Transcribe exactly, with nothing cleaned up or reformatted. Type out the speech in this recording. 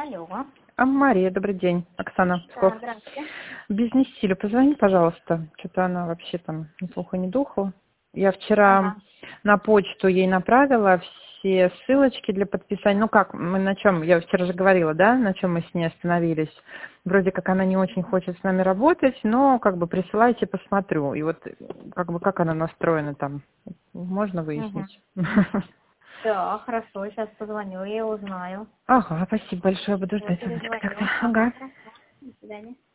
Алло. А, Мария, добрый день. Оксана Псков. Да, здравствуйте. Бизнес-стилю позвони, пожалуйста. Что-то она вообще там ни слуху, ни духу. Я вчера Ага. на почту ей направила все ссылочки для подписания. Ну как, мы на чем, я вчера же говорила, да, на чем мы с ней остановились. Вроде как она не очень хочет с нами работать, но как бы присылайте, посмотрю. И вот как бы как она настроена там, можно Угу. выяснить? Да, хорошо, сейчас позвоню и узнаю. Ага, спасибо большое, буду Я ждать звоночка перезвоню. тогда. Ага, Ага. хорошо. До свидания.